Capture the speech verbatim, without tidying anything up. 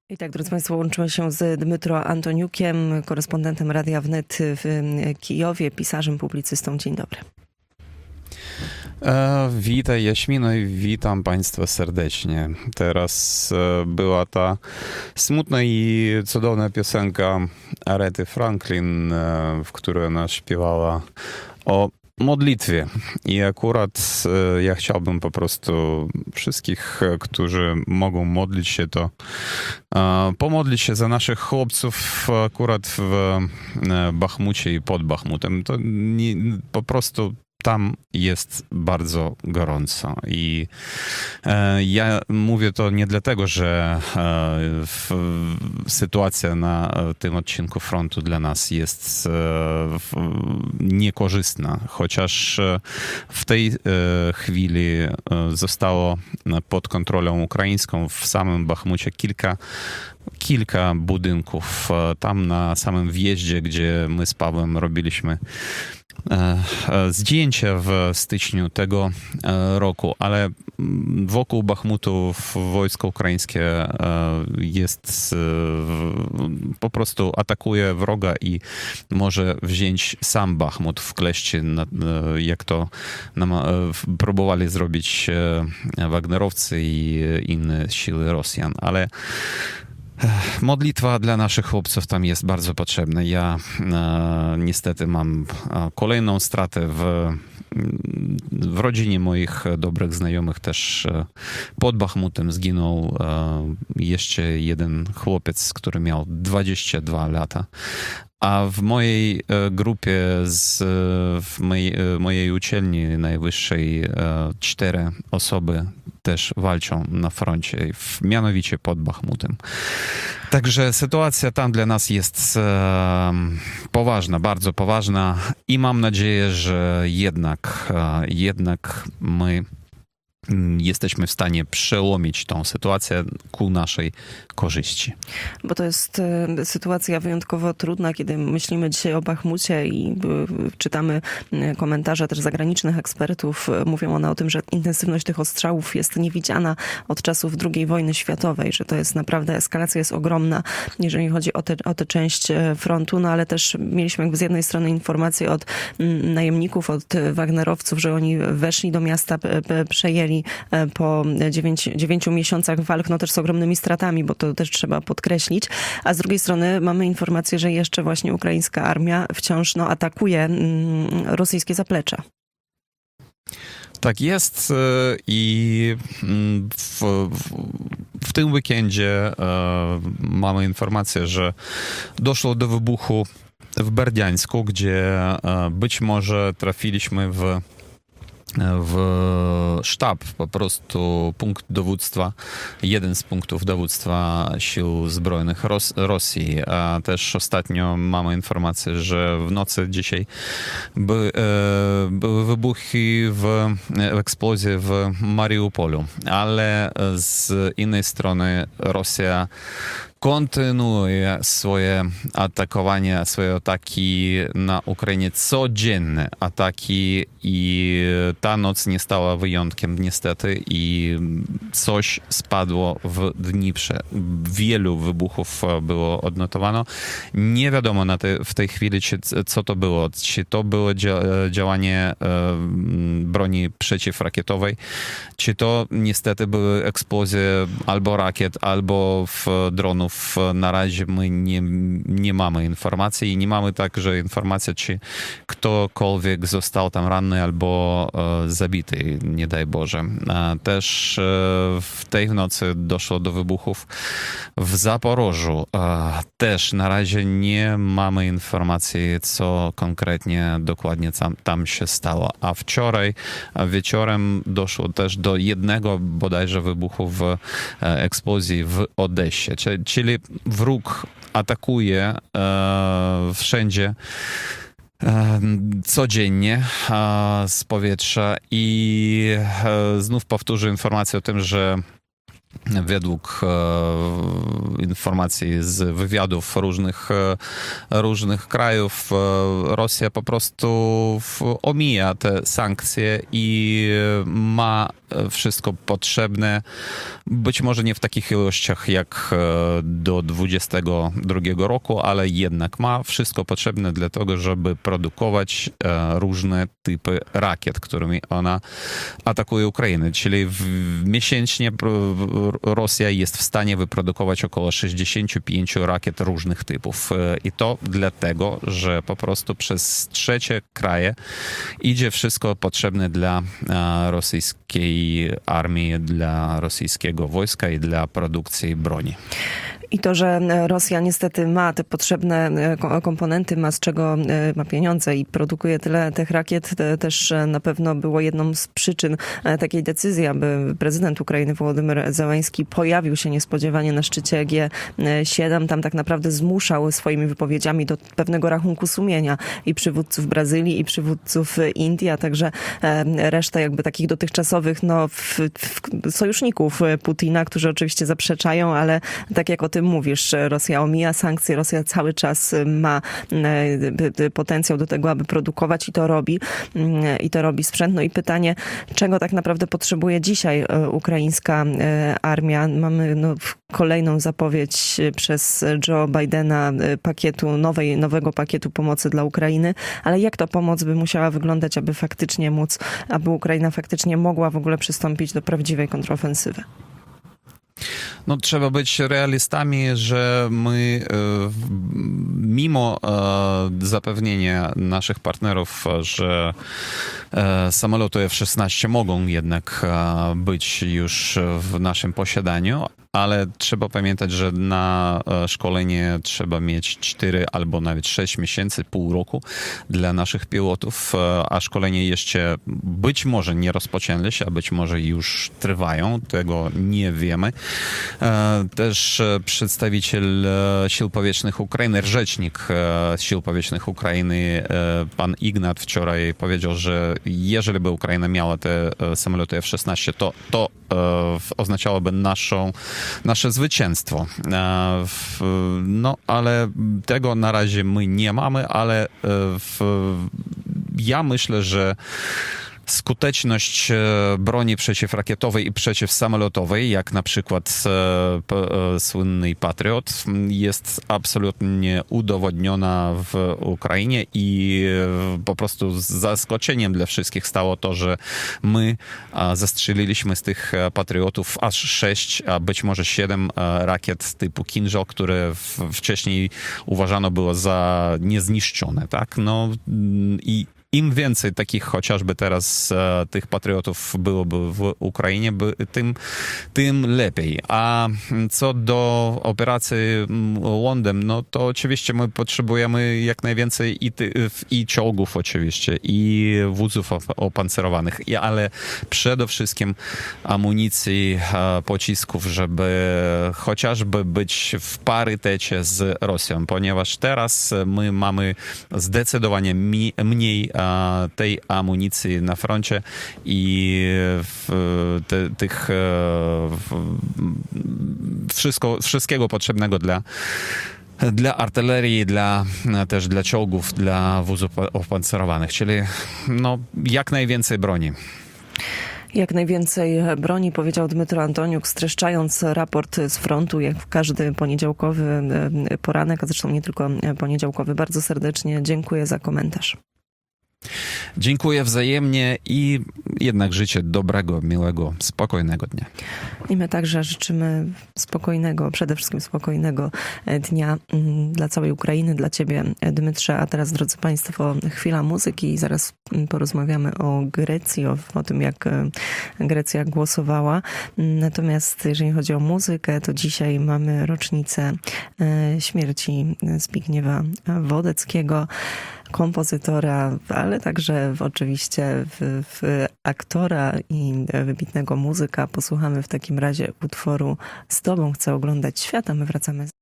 I tak, drodzy Państwo, łączymy się z Dmytro Antoniukiem, korespondentem Radia Wnet w Kijowie, pisarzem, publicystą. Dzień dobry. E, witaj Jaśmino i witam Państwa serdecznie. Teraz e, była ta smutna i cudowna piosenka Arety Franklin, e, w której ona śpiewała o modlitwie. I akurat e, ja chciałbym po prostu wszystkich, którzy mogą modlić się, to e, pomodlić się za naszych chłopców akurat w e, Bachmucie i pod Bachmutem. To nie, po prostu tam jest bardzo gorąco i e, ja mówię to nie dlatego, że e, w, sytuacja na tym odcinku frontu dla nas jest e, w, niekorzystna, chociaż w tej e, chwili e, zostało pod kontrolą ukraińską w samym Bachmucie kilka kilka budynków. Tam na samym wjeździe, gdzie my z Pawłem robiliśmy zdjęcia w styczniu tego roku, ale wokół Bachmutu wojsko ukraińskie jest, po prostu atakuje wroga i może wziąć sam Bachmut, wkleść, jak to nam próbowali zrobić Wagnerowcy i inne siły Rosjan, ale modlitwa dla naszych chłopców tam jest bardzo potrzebna. Ja e, niestety mam kolejną stratę w, w rodzinie moich dobrych znajomych. Też e, pod Bachmutem zginął e, jeszcze jeden chłopiec, który miał dwadzieścia dwa lata. A w mojej grupie, z, w mojej, mojej uczelni najwyższej cztery osoby też walczą na froncie, mianowicie pod Bachmutem. Także sytuacja tam dla nas jest e, poważna, bardzo poważna i mam nadzieję, że jednak, e, jednak my jesteśmy w stanie przełomić tą sytuację ku naszej korzyści. Bo to jest sytuacja wyjątkowo trudna, kiedy myślimy dzisiaj o Bachmucie i czytamy komentarze też zagranicznych ekspertów. Mówią one o tym, że intensywność tych ostrzałów jest niewidziana od czasów drugiej wojny światowej, że to jest naprawdę, eskalacja jest ogromna, jeżeli chodzi o tę o tę część frontu, no ale też mieliśmy jakby z jednej strony informacje od najemników, od Wagnerowców, że oni weszli do miasta, przejęli po dziewięć, dziewięciu miesiącach walk, no też z ogromnymi stratami, bo to też trzeba podkreślić. A z drugiej strony mamy informację, że jeszcze właśnie ukraińska armia wciąż no, atakuje rosyjskie zaplecze. Tak jest i w, w, w tym weekendzie e, mamy informację, że doszło do wybuchu w Berdiańsku, gdzie e, być może trafiliśmy w w sztab, po prostu punkt dowództwa, jeden z punktów dowództwa sił zbrojnych Ros- Rosji. A też ostatnio mamy informację, że w nocy dzisiaj by, e, były wybuchy, w, eksplozje w Mariupolu, ale z innej strony Rosja kontynuuje swoje atakowanie, swoje ataki na Ukrainie, codzienne ataki i ta noc nie stała wyjątkiem niestety i coś spadło w Dniprze. Wielu wybuchów było odnotowano. Nie wiadomo na te, w tej chwili, czy, co to było. Czy to było dzia- działanie e, broni przeciwrakietowej, czy to niestety były eksplozje albo rakiet, albo w dronów. Na razie my nie, nie mamy informacji i nie mamy także informacji, czy ktokolwiek został tam ranny albo e, zabity, nie daj Boże. A też e, w tej nocy doszło do wybuchów w Zaporożu. E, też na razie nie mamy informacji, co konkretnie dokładnie tam, tam się stało. A wczoraj wieczorem doszło też do jednego bodajże wybuchu w e, eksplozji w Odessie, czyli wróg atakuje e, wszędzie e, codziennie e, z powietrza i e, znów powtórzę informację o tym, że według e, informacji z wywiadów różnych, różnych krajów, Rosja po prostu omija te sankcje i ma wszystko potrzebne, być może nie w takich ilościach jak do dwudziestego drugiego roku, ale jednak ma wszystko potrzebne dla tego, żeby produkować różne typy rakiet, którymi ona atakuje Ukrainę. Czyli w, miesięcznie Rosja jest w stanie wyprodukować około sześćdziesiąt pięć rakiet różnych typów. I to dlatego, że po prostu przez trzecie kraje idzie wszystko potrzebne dla rosyjskiej armii, dla rosyjskiego wojska i dla produkcji broni. I to, że Rosja niestety ma te potrzebne komponenty, ma z czego, ma pieniądze i produkuje tyle tych rakiet, też na pewno było jedną z przyczyn takiej decyzji, aby prezydent Ukrainy Wołodymyr Zełenski pojawił się niespodziewanie na szczycie G siedem. Tam tak naprawdę zmuszał swoimi wypowiedziami do pewnego rachunku sumienia i przywódców Brazylii, i przywódców Indii, a także resztę jakby takich dotychczasowych no, w, w sojuszników Putina, którzy oczywiście zaprzeczają, ale tak jak o tym mówisz, Rosja omija sankcje, Rosja cały czas ma potencjał do tego, aby produkować i to robi. I to robi sprzęt. No i pytanie, czego tak naprawdę potrzebuje dzisiaj ukraińska armia? Mamy no, kolejną zapowiedź przez Joe Bidena pakietu, nowej, nowego pakietu pomocy dla Ukrainy, ale jak ta pomoc by musiała wyglądać, aby faktycznie móc, aby Ukraina faktycznie mogła w ogóle przystąpić do prawdziwej kontrofensywy? No, trzeba być realistami, że my mimo zapewnienia naszych partnerów, że samoloty F szesnaście mogą jednak być już w naszym posiadaniu, ale trzeba pamiętać, że na szkolenie trzeba mieć cztery albo nawet sześć miesięcy, pół roku dla naszych pilotów, a szkolenie jeszcze być może nie rozpoczęli się, a być może już trwają, tego nie wiemy. Też przedstawiciel Sił Powietrznych Ukrainy, rzecznik Sił Powietrznych Ukrainy, pan Ignat wczoraj powiedział, że jeżeli by Ukraina miała te samoloty F szesnaście, to, to oznaczałoby naszą, nasze zwycięstwo. No, ale tego na razie my nie mamy, ale w, ja myślę, że skuteczność broni przeciwrakietowej i przeciwsamolotowej, jak na przykład e, słynny Patriot, jest absolutnie udowodniona w Ukrainie i po prostu z zaskoczeniem dla wszystkich stało to, że my zastrzeliliśmy z tych Patriotów aż sześć, a być może siedem rakiet typu Kinżal, które wcześniej uważano było za niezniszczone, tak? No i im więcej takich chociażby teraz e, tych patriotów byłoby w Ukrainie, by, tym, tym lepiej. A co do operacji Łądem, no to oczywiście my potrzebujemy jak najwięcej i, ty, i czołgów oczywiście, i wózów opancerowanych, i, ale przede wszystkim amunicji, e, pocisków, żeby chociażby być w parytecie z Rosją, ponieważ teraz my mamy zdecydowanie mi, mniej tej amunicji na froncie i w, te, tych w, wszystko, wszystkiego potrzebnego dla dla artylerii, dla, też dla czołgów, dla wozów opancerowanych, czyli no, jak najwięcej broni. Jak najwięcej broni, powiedział Dmytro Antoniuk, streszczając raport z frontu, jak każdy poniedziałkowy poranek, a zresztą nie tylko poniedziałkowy. Bardzo serdecznie dziękuję za komentarz. Dziękuję wzajemnie i jednak życzę dobrego, miłego, spokojnego dnia. I my także życzymy spokojnego, przede wszystkim spokojnego dnia dla całej Ukrainy, dla ciebie, Dmytrze. A teraz, drodzy państwo, chwila muzyki i zaraz porozmawiamy o Grecji, o, o tym, jak Grecja głosowała. Natomiast jeżeli chodzi o muzykę, to dzisiaj mamy rocznicę śmierci Zbigniewa Wodeckiego, kompozytora, ale także w, oczywiście w, w aktora i wybitnego muzyka. Posłuchamy w takim razie utworu "Z tobą chcę oglądać świat", a my wracamy